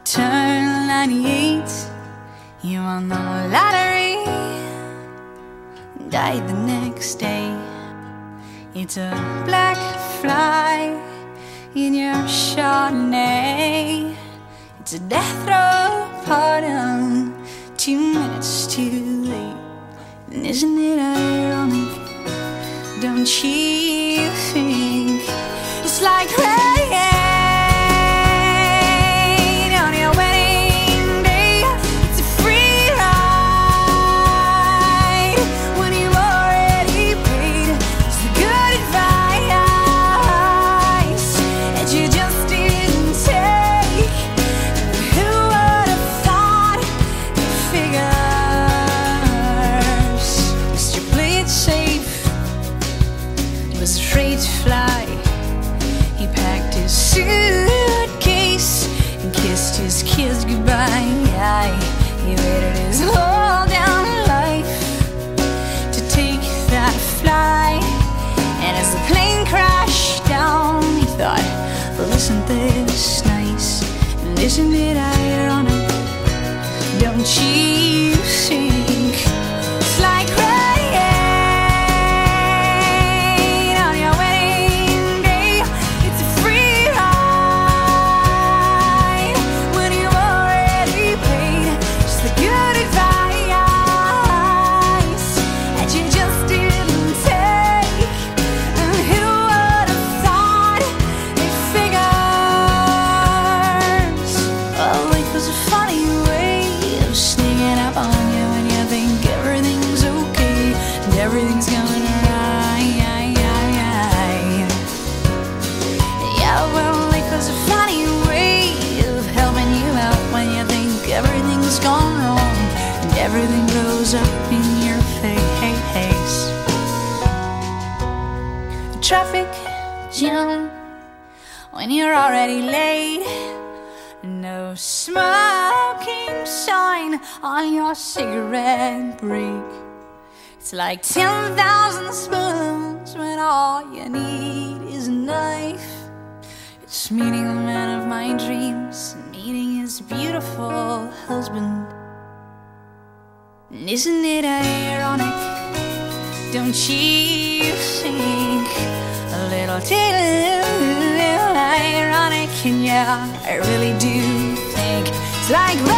Turn 98, you won the lottery, died the next day. It's a black fly in your Chardonnay. It's a death row pardon, 2 minutes too late. And isn't it ironic? Don't you think it's like rain on your wedding day? It's a free ride when you've already paid. It's the good advice that you just didn't take. Who would have thought it figures? Mr. Play It Safe was afraid to fly. He packed his suitcase and kissed his kids goodbye. He waited his whole damn life to take that flight. And as the plane crashed down, he thought, well, isn't this nice? And isn't it ironic? Don't you think it's like rain on your wedding day? It's a free ride when you've already paid. Just the good advice that you just didn't take. And who would have thought it figures? Well, life was a funny way of sneaking up on you when you think everything's okay and everything's going right. Yeah, well, life was a funny way of helping you out when you think everything's gone wrong and everything blows up in your face. Traffic jam when you're already late. No smoking sign on your cigarette break. It's like 10,000 spoons when all you need is a knife. It's meeting the man of my dreams, meeting his beautiful husband. And isn't it ironic? Don't you think a little ironic? And yeah, I really do think it's like